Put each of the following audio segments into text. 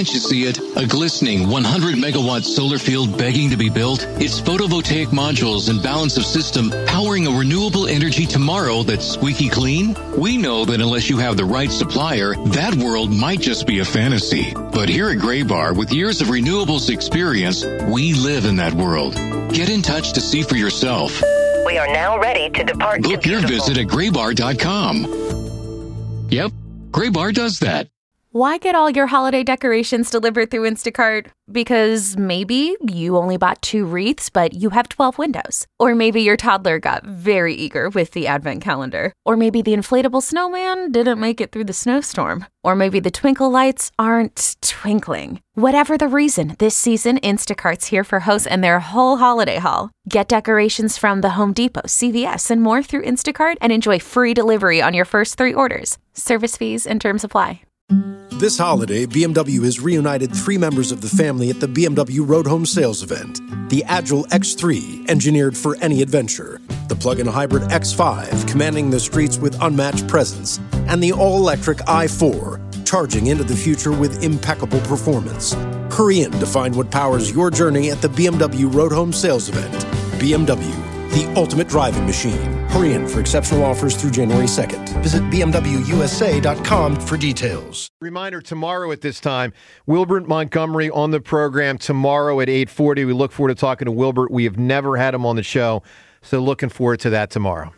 Can't you see it? A glistening 100-megawatt solar field begging to be built? It's photovoltaic modules and balance of system powering a renewable energy tomorrow that's squeaky clean? We know that unless you have the right supplier, that world might just be a fantasy. But here at Graybar, with years of renewables experience, we live in that world. Get in touch to see for yourself. We are now ready to depart. Book your visit at graybar.com. Yep, Graybar does that. Why get all your holiday decorations delivered through Instacart? Because maybe you only bought 2 wreaths, but you have 12 windows. Or maybe your toddler got very eager with the advent calendar. Or maybe the inflatable snowman didn't make it through the snowstorm. Or maybe the twinkle lights aren't twinkling. Whatever the reason, this season, Instacart's here for hosts and their whole holiday haul. Get decorations from the Home Depot, CVS, and more through Instacart and enjoy free delivery on your first 3 orders. Service fees and terms apply. This holiday, BMW has reunited 3 members of the family at the BMW Road Home Sales event. The Agile X3, engineered for any adventure. The plug-in hybrid X5, commanding the streets with unmatched presence. And the all-electric i4, charging into the future with impeccable performance. Hurry in to find what powers your journey at the BMW Road Home Sales event. BMW, the ultimate driving machine. Hurry in for exceptional offers through January 2nd. Visit BMWUSA.com for details. Reminder, tomorrow at this time, Wilbert Montgomery on the program tomorrow at 8:40. We look forward to talking to Wilbert. We have never had him on the show, so looking forward to that tomorrow.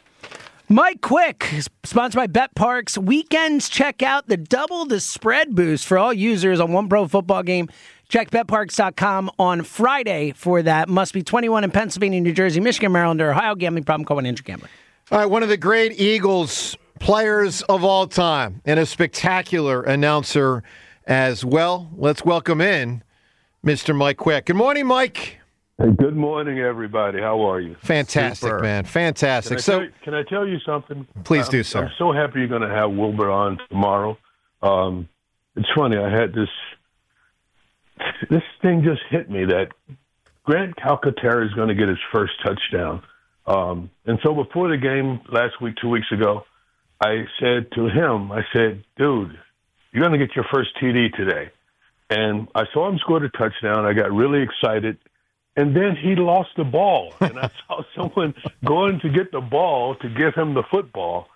Mike Quick, sponsored by Bet Parks. Weekends, check out the Double the Spread boost for all users on one pro football game. Check betparks.com on Friday for that. Must be 21 in Pennsylvania, New Jersey, Michigan, Maryland, or Ohio. Gambling problem, call 1-800-GAMBLER. All right, one of the great Eagles players of all time and a spectacular announcer as well. Let's welcome in Mr. Mike Quick. Good morning, Mike. Hey, good morning, everybody. How are you? Fantastic, Super. Man. Fantastic. Can I tell you something? Please do, sir. I'm so happy you're going to have Wilbur on tomorrow. It's funny. I had this thing just hit me that Grant Calcaterra is going to get his first touchdown. And so before the game last week, 2 weeks ago, I said to him, dude, you're going to get your first TD today. And I saw him score the touchdown. I got really excited. And then he lost the ball. And I saw someone going to get the ball to give him the football.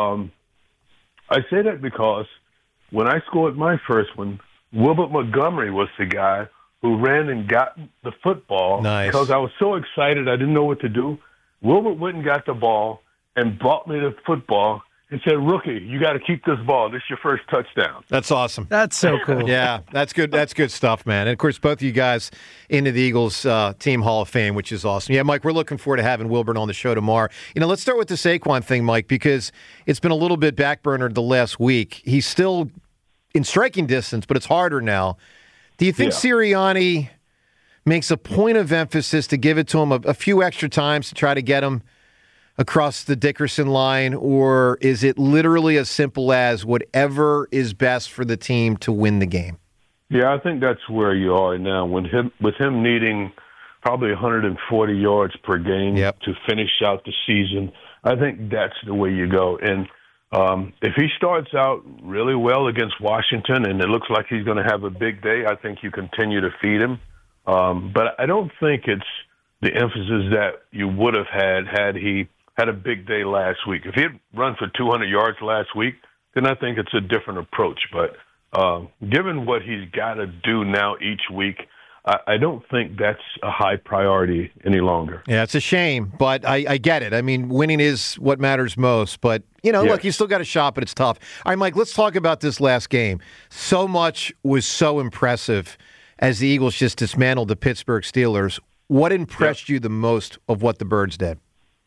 I say that because when I scored my first one, Wilbert Montgomery was the guy who ran and got the football. Nice. Because I was so excited I didn't know what to do. Wilbert went and got the ball and brought me the football and said, rookie, you got to keep this ball. This is your first touchdown. That's awesome. That's so cool. Yeah, that's good. That's good stuff, man. And, of course, both of you guys into the Eagles Team Hall of Fame, which is awesome. Yeah, Mike, we're looking forward to having Wilbert on the show tomorrow. Let's start with the Saquon thing, Mike, because it's been a little bit backburnered the last week. He's still in striking distance, but it's harder now. Do you think Sirianni makes a point of emphasis to give it to him a few extra times to try to get him across the Dickerson line, or is it literally as simple as whatever is best for the team to win the game? Yeah, I think that's where you are now. With him needing probably 140 yards per game to finish out the season, I think that's the way you go. And if he starts out really well against Washington and it looks like he's going to have a big day, I think you continue to feed him. But I don't think it's the emphasis that you would have had he had a big day last week. If he had run for 200 yards last week, then I think it's a different approach. But given what he's got to do now each week, I don't think that's a high priority any longer. Yeah, it's a shame, but I get it. I mean, winning is what matters most. But, look, you still got a shot, but it's tough. All right, Mike, let's talk about this last game. So much was so impressive as the Eagles just dismantled the Pittsburgh Steelers. What impressed you the most of what the Birds did?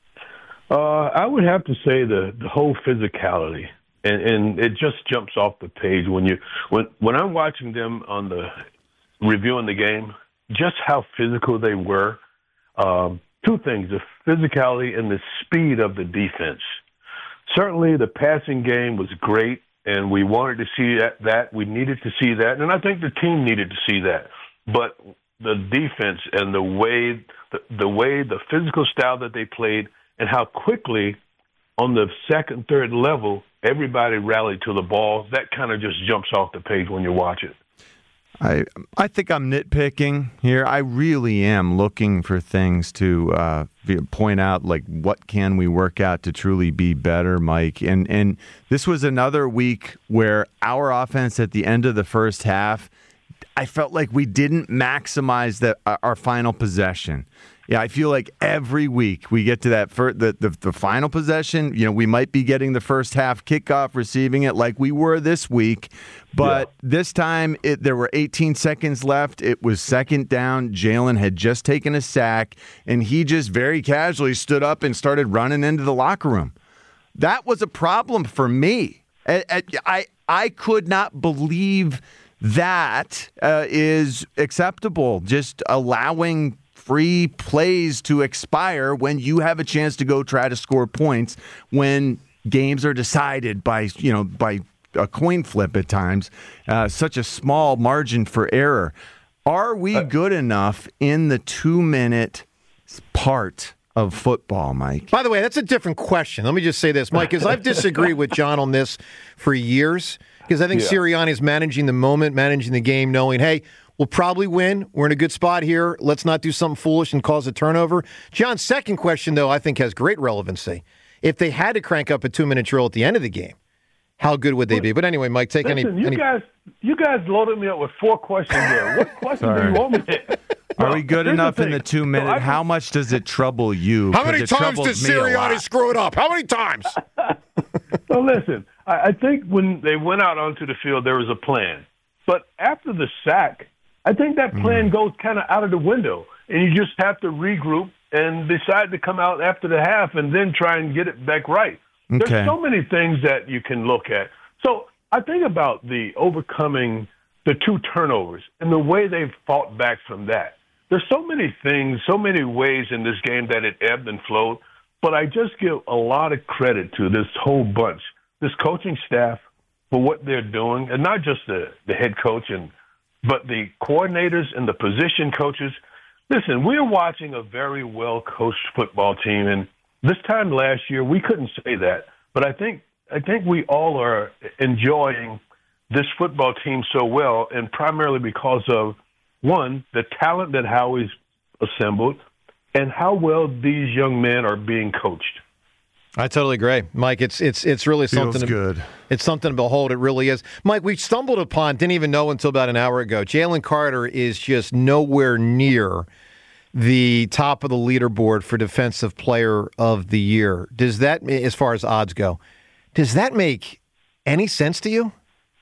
I would have to say the whole physicality, and it just jumps off the page when I'm watching them on the reviewing the game, just how physical they were. Two things: the physicality and the speed of the defense. Certainly, the passing game was great, and we wanted to see that. We needed to see that, and I think the team needed to see that. But the defense and the way the physical style that they played, and how quickly on the second, third level, everybody rallied to the ball. That kind of just jumps off the page when you watch it. I think I'm nitpicking here. I really am looking for things to point out, like what can we work out to truly be better, Mike. And this was another week where our offense at the end of the first half, I felt like we didn't maximize our final possession. Yeah, I feel like every week we get to that the final possession. We might be getting the first half kickoff, receiving it like we were this week, but this time there were 18 seconds left. It was second down. Jalen had just taken a sack, and he just very casually stood up and started running into the locker room. That was a problem for me. I could not believe that is acceptable. Just allowing free plays to expire when you have a chance to go try to score points when games are decided by a coin flip at times, such a small margin for error. Are we good enough in the 2-minute part of football, Mike? By the way, that's a different question. Let me just say this, Mike, because I've disagreed with John on this for years, because I think Sirianni is managing the moment, managing the game, knowing, hey, we'll probably win. We're in a good spot here. Let's not do something foolish and cause a turnover. John's second question, though, I think has great relevancy. If they had to crank up a 2-minute drill at the end of the game, how good would they be? But anyway, Mike, take any... You guys loaded me up with 4 questions there. What questions do you want me to... Are we good enough in the 2-minute? How much does it trouble you? How many times does Sirianni screw it up? How many times? So listen, I think when they went out onto the field, there was a plan. But after the sack, I think that plan goes kind of out of the window, and you just have to regroup and decide to come out after the half and then try and get it back right. Okay. There's so many things that you can look at. So I think about the overcoming the 2 turnovers and the way they've fought back from that. There's so many things, so many ways in this game that it ebbed and flowed, but I just give a lot of credit to this whole bunch, this coaching staff, for what they're doing, and not just the head coach but the coordinators and the position coaches. Listen, we're watching a very well-coached football team, and this time last year we couldn't say that, but I think we all are enjoying this football team so well, and primarily because of, one, the talent that Howie's assembled, and how well these young men are being coached. I totally agree, Mike. It's really something. Good. It's something to behold. It really is, Mike. We stumbled upon, didn't even know until about an hour ago. Jalen Carter is just nowhere near the top of the leaderboard for Defensive Player of the Year. Does that, as far as odds go, does that make any sense to you?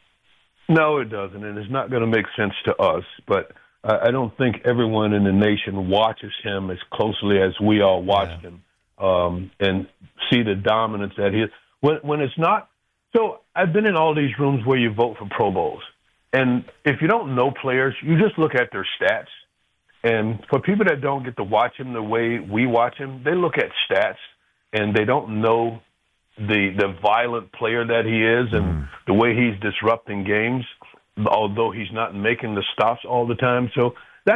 No, it doesn't, and it's not going to make sense to us. But I don't think everyone in the nation watches him as closely as we all watched him. And see the dominance that he is. When it's not, so I've been in all these rooms where you vote for Pro Bowls. And if you don't know players, you just look at their stats. And for people that don't get to watch him the way we watch him, they look at stats and they don't know the violent player that he is and the way he's disrupting games, although he's not making the stops all the time. So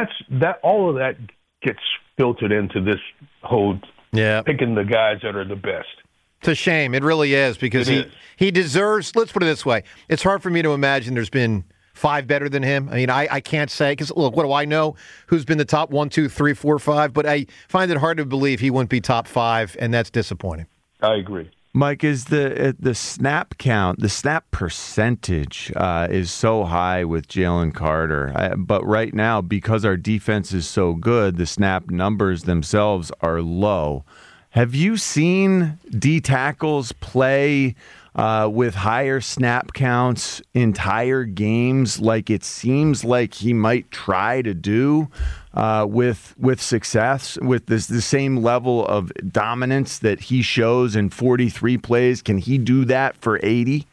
all of that gets filtered into this whole picking the guys that are the best. It's a shame. It really is, because he deserves, let's put it this way. It's hard for me to imagine there's been 5 better than him. I mean, I can't say, because look, what do I know? Who's been the top 1, 2, 3, 4, 5? But I find it hard to believe he wouldn't be top 5, and that's disappointing. I agree. Mike, is the snap count, the snap percentage is so high with Jalen Carter. But right now, because our defense is so good, the snap numbers themselves are low. Have you seen D tackles play with higher snap counts entire games, like it seems like he might try to do with success, with the same level of dominance that he shows in 43 plays? Can he do that for 80?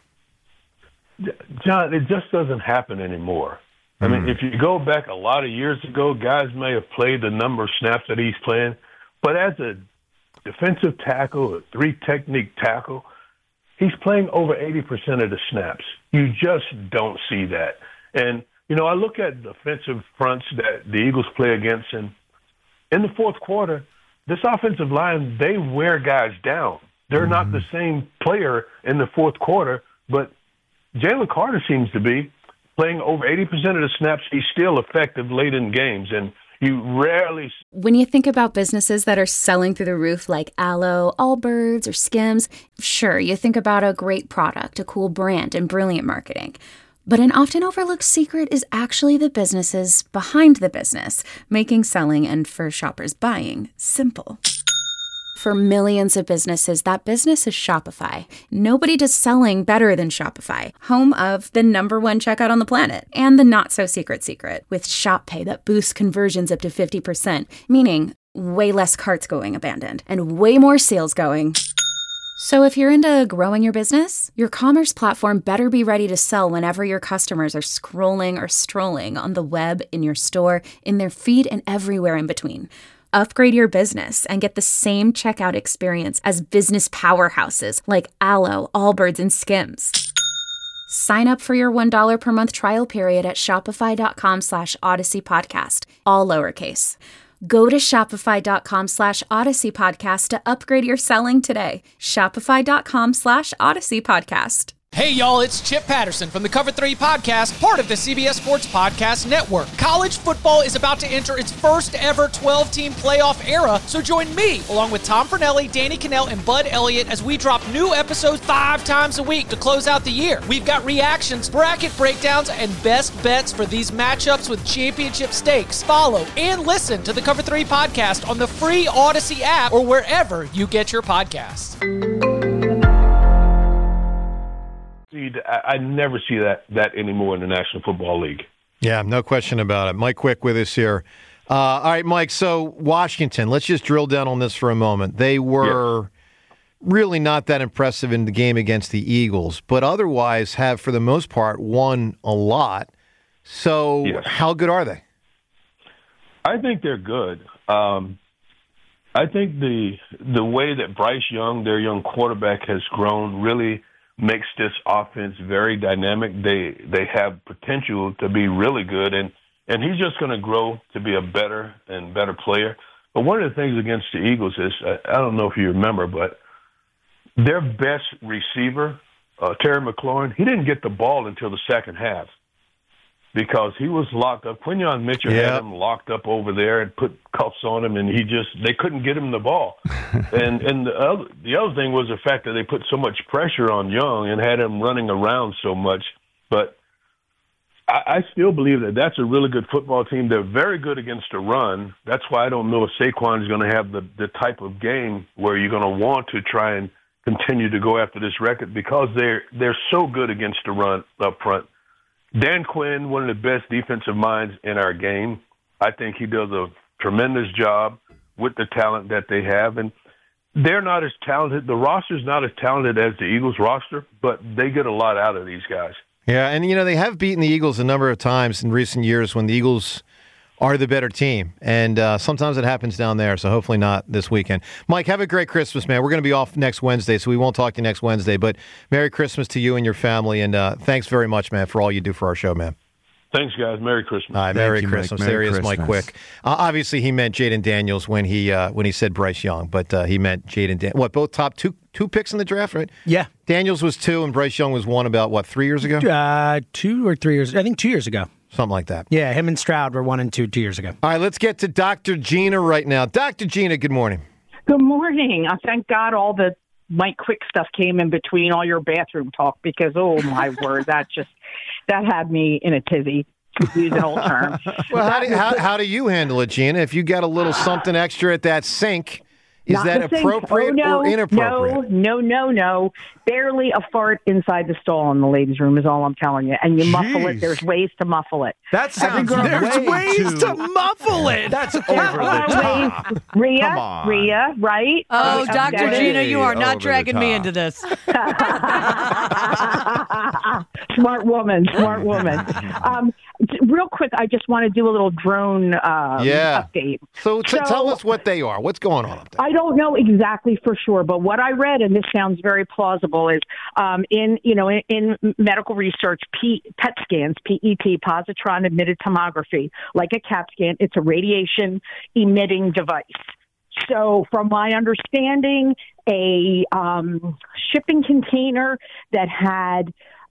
John, it just doesn't happen anymore. I mean, if you go back a lot of years ago, guys may have played the number of snaps that he's playing, but as a defensive tackle, a 3-technique tackle, he's playing over 80% of the snaps. You just don't see that. And, you know, I look at defensive fronts that the Eagles play against, and in the fourth quarter, this offensive line, they wear guys down. They're not the same player in the fourth quarter, but Jalen Carter seems to be playing over 80% of the snaps. He's still effective late in games, and you rarely. When you think about businesses that are selling through the roof like Aloe, Allbirds, or Skims, sure, you think about a great product, a cool brand, and brilliant marketing. But an often overlooked secret is actually the businesses behind the business, making selling and, for shoppers, buying simple. For millions of businesses, that business is Shopify. Nobody does selling better than Shopify, home of the #1 checkout on the planet, and the not-so-secret secret, with Shop Pay that boosts conversions up to 50%, meaning way less carts going abandoned, and way more sales going. So if you're into growing your business, your commerce platform better be ready to sell whenever your customers are scrolling or strolling on the web, in your store, in their feed, and everywhere in between. Upgrade your business and get the same checkout experience as business powerhouses like Aloe, Allbirds, and Skims. Sign up for your $1 per month trial period at shopify.com/Odyssey Podcast, all lowercase. Go to shopify.com/Odyssey Podcast to upgrade your selling today. Shopify.com/Odyssey Podcast. Hey y'all, it's Chip Patterson from the Cover 3 Podcast, part of the CBS Sports Podcast Network. College football is about to enter its first ever 12-team playoff era, so join me, along with Tom Fornelli, Danny Cannell, and Bud Elliott, as we drop new episodes 5 times a week to close out the year. We've got reactions, bracket breakdowns, and best bets for these matchups with championship stakes. Follow and listen to the Cover 3 Podcast on the free Odyssey app or wherever you get your podcasts. I never see that anymore in the National Football League. Yeah, no question about it. Mike Quick with us here. All right, Mike, so Washington, let's just drill down on this for a moment. They were really not that impressive in the game against the Eagles, but otherwise have, for the most part, won a lot. So how good are they? I think they're good. I think the way that Bryce Young, their young quarterback, has grown really makes this offense very dynamic. They have potential to be really good, and he's just going to grow to be a better and better player. But one of the things against the Eagles is, I don't know if you remember, but their best receiver, Terry McLaurin, he didn't get the ball until the second half because he was locked up. Quinyon Mitchell had him locked up over there and put cuffs on him, and they couldn't get him the ball. and the other thing was the fact that they put so much pressure on Young and had him running around so much. But I still believe that that's a really good football team. They're very good against the run. That's why I don't know if Saquon is going to have the type of game where you're going to want to try and continue to go after this record because they're so good against the run up front. Dan Quinn, one of the best defensive minds in our game. I think he does a tremendous job with the talent that they have. And they're not as talented. The roster's not as talented as the Eagles roster, but they get a lot out of these guys. Yeah, and, they have beaten the Eagles a number of times in recent years when the Eagles are the better team. And sometimes it happens down there, so hopefully not this weekend. Mike, have a great Christmas, man. We're going to be off next Wednesday, so we won't talk to you next Wednesday. But Merry Christmas to you and your family, and thanks very much, man, for all you do for our show, man. Thanks, guys. Merry Christmas. All right, Merry Christmas. There he is, Mike Quick. Obviously, he meant Jaden Daniels when he said Bryce Young, but he meant Jaden Daniels. What, both top two picks in the draft, right? Yeah. Daniels was 2, and Bryce Young was 1 about, 3 years ago? 2 or 3 years. I think 2 years ago. Something like that. Yeah, him and Stroud were 1 and 2 years ago. All right, let's get to Dr. Gina right now. Dr. Gina, good morning. Good morning. Thank God all the Mike Quick stuff came in between all your bathroom talk because, oh, my word, that had me in a tizzy, to use an old term. Well, how do you handle it, Gina? If you got a little something extra at that sink, is that appropriate or inappropriate? No. Barely a fart inside the stall in the ladies' room is all I'm telling you. And you muffle it. There's ways to muffle it. That sounds There's ways to muffle it. That's over the top. Rhea, right? Oh, Dr. Gina, you are not dragging me into this. Smart woman. Real quick, I just want to do a little drone update. So tell us what they are. What's going on up there? I don't know exactly for sure, but what I read, and this sounds very plausible, is in medical research, PET scans, PET, positron emitted tomography, like a CAT scan, it's a radiation emitting device. So from my understanding, a shipping container that had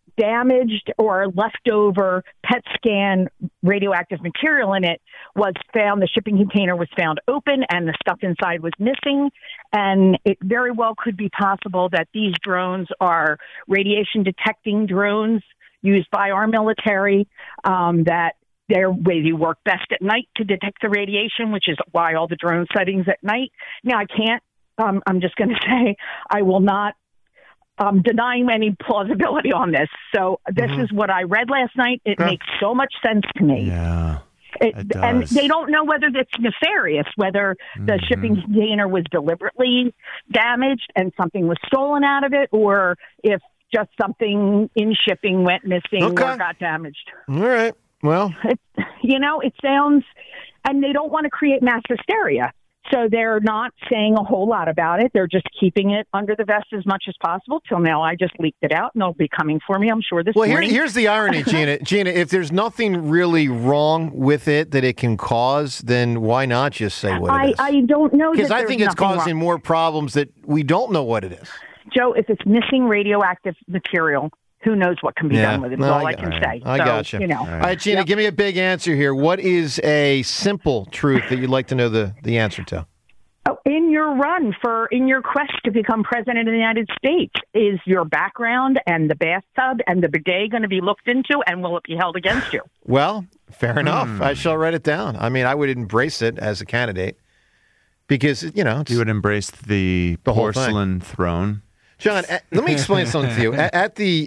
damaged or leftover PET scan radioactive material in it was found. The shipping container was found open and the stuff inside was missing. And it very well could be possible that these drones are radiation detecting drones used by our military, that they work best at night to detect the radiation, which is why all the drone sightings at night. Now, I can't, I'm just going to say I will not denying any plausibility on this. So this is what I read last night. It makes so much sense to me. Yeah. And they don't know whether it's nefarious, whether the shipping container was deliberately damaged and something was stolen out of it, or if just something in shipping went missing or got damaged. All right. Well, it sounds, and they don't want to create mass hysteria. So they're not saying a whole lot about it. They're just keeping it under the vest as much as possible. Till now, I just leaked it out, and they'll be coming for me, I'm sure, this morning. Well, here's the irony, Gina. Gina, if there's nothing really wrong with it that it can cause, then why not just say what it is? I don't know. Because I think it's causing more problems that we don't know what it is. Joe, if it's missing radioactive material, who knows what can be done with it? That's all I can say. I got you. All right, Gina, give me a big answer here. What is a simple truth that you'd like to know the answer to? In your quest to become president of the United States, is your background and the bathtub and the bidet going to be looked into, and will it be held against you? Well, fair enough. I shall write it down. I mean, I would embrace it as a candidate because, you would embrace the porcelain throne. John, let me explain something to you. At the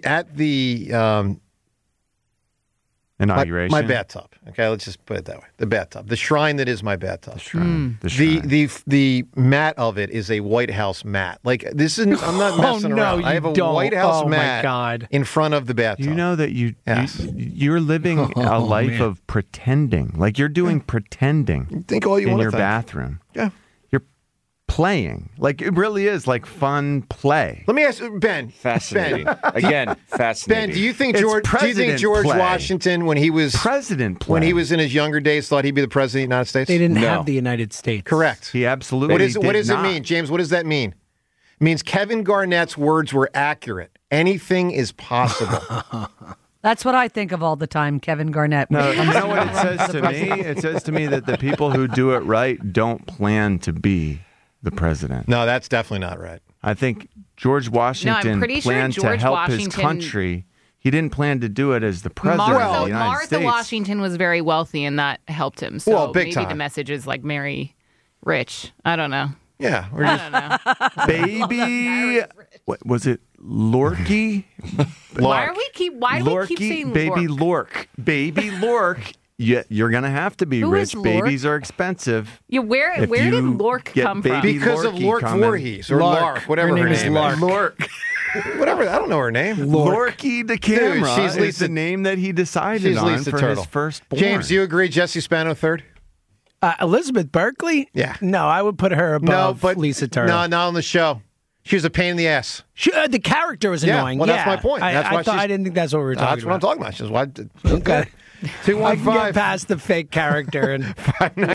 inauguration, my bathtub. Okay, let's just put it that way. The bathtub, the shrine that is my bathtub. The shrine. The mat of it is a White House mat. Like this is, I'm not messing around. I have a White House mat in front of the bathtub. You know that you're living a life of pretending. Like you're doing pretending. You think all you in want your to think. bathroom. Yeah. Playing. Like, it really is like fun play. Let me ask Ben. Fascinating. Again, fascinating. Ben, do you think George Washington, when he was president, when he was in his younger days, thought he'd be the president of the United States? They didn't have the United States. Correct. He absolutely What does did it mean, James? What does that mean? It means Kevin Garnett's words were accurate. Anything is possible. That's what I think of all the time, Kevin Garnett. No, you know what it says to me? It says to me that the people who do it right don't plan to be the president. No, that's definitely not right. I think George Washington planned to help his country. He didn't plan to do it as the president of the United States. Martha Washington was very wealthy, and that helped him. So big maybe time. the message is like marry rich. I don't know. Yeah. I don't know. Baby, what was it? Lorky? Why do we keep saying Baby Lork? Baby Lork. Yeah, you're going to have to be Who rich. is Lork? Babies are expensive. Yeah, where did Lork come from? Because of Lork Voorhees or Lark, whatever her name is. Lork. Whatever, I don't know her name. Lorky the camera. Dude, she's the name that he decided on Lisa for Turtle. his firstborn. James, do you agree Jesse Spano third? Elizabeth Berkley? Yeah. No, I would put her above Lisa Turtle. No, not on the show. She was a pain in the ass. The character was annoying. Well, that's my point. That's why I didn't think that's what we were talking about. That's what I'm talking about. Okay. 215. I can get past the fake character and